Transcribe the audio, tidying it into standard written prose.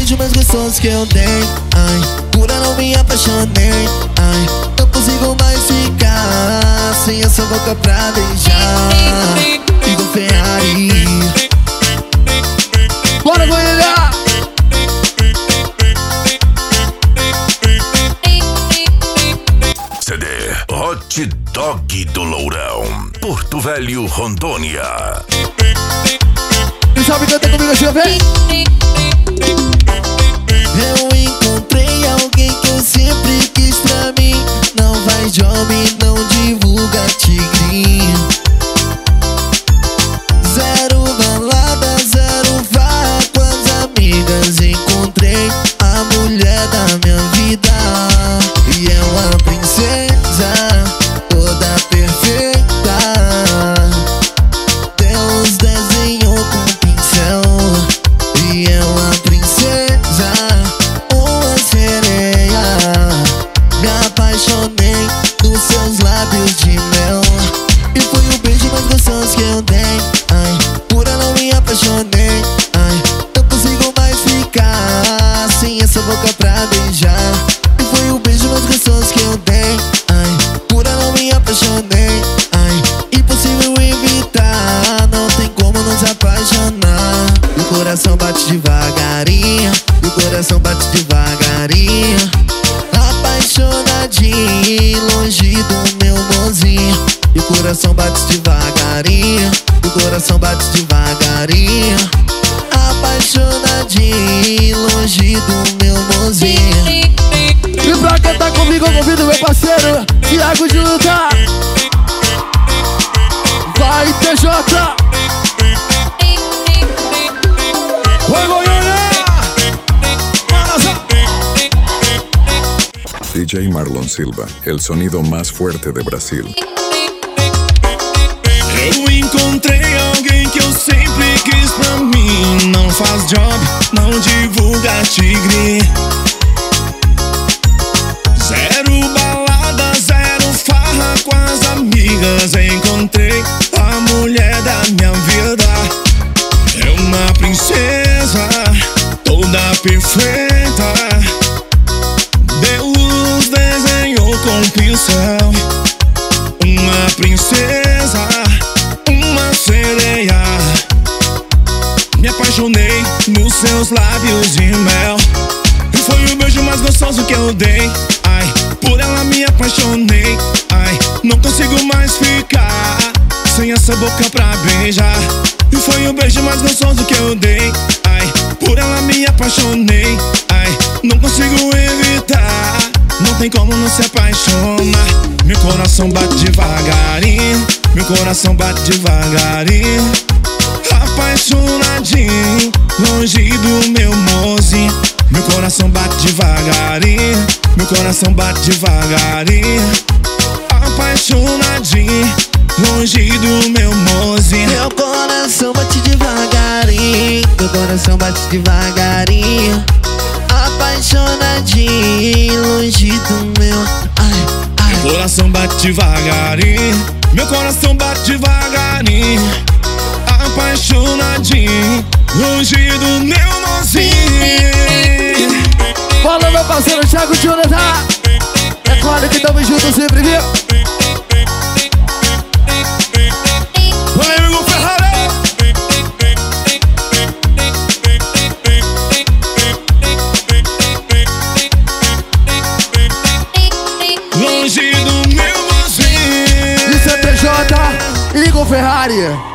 beijo mais gostoso que eu dei. Ai, por ela eu me apaixonei. Ai, não consigo mais ficar sem essa boca pra beijar. Igor Ferrari. Bora, Goiânia! CD Hot Dog do Lourão, Porto Velho, Rondônia. E sabe cantar comigo assim, vem? Eu encontrei alguém que eu sempre quis pra mim. Não faz job, não divulga tigrinho. Zero balada, zero farra com as amigas. Encontrei a mulher da minha vida. E é uma princesa, toda perfeita. Deus desenhou com pincel. E é uma princesa, uma sereia. Me apaixonei nos seus lábios de mel. E foi o beijo mais gostoso que eu dei. Ai, por ela eu me apaixonei. Ai, não consigo mais ficar sem essa boca pra beijar. E foi o beijo mais gostoso que eu dei. Ai, por ela eu me apaixonei. Ai, impossível evitar, não tem como não se apaixonar. E o coração bate devagarinho, e o coração bate devagarinho. Apaixonadinho, longe do meu mozinho. E o coração bate devagarinho, e o coração bate devagarinho. Apaixonadinho, longe do meu mozinho. E pra quem tá comigo, eu convido meu parceiro Thiago de Luta. Vai, TJ. Vai, Goiânia. DJ Marlon Silva, el sonido más fuerte de Brasil. Eu encontrei alguém que eu sempre quis pra mim. Não faz job, não divulga tigre. Zero balada, zero farra com as amigas. Encontrei a mulher da minha vida. É uma princesa, toda perfeita. Deus desenhou com pincel. Uma princesa, uma sereia. Me apaixonei nos seus lábios de mel. E foi o beijo mais gostoso que eu dei. Ai, por ela me apaixonei. Ai, não consigo mais ficar sem essa boca pra beijar. E foi o beijo mais gostoso que eu dei. Ai, por ela me apaixonei. Ai, não consigo evitar, não tem como não se apaixonar. Meu coração bate devagarinho, meu coração bate devagarinho. Apaixonadinho, longe do meu mozinho. Meu coração bate devagarinho, meu coração bate devagarinho. Apaixonadinho, longe do meu mozinho. Meu coração bate devagarinho, meu coração bate devagarinho. Apaixonadinho, longe do meu. Ai, ai. Meu coração bate devagarinho, meu coração bate devagarinho. Apaixonadinho, longe do meu mozinho. Fala, meu parceiro Thiago de Luta. É claro que tamo juntos sempre, viu? Vai, Igor Ferrari. Longe do meu mozinho. Isso é TJ, Igor Ferrari.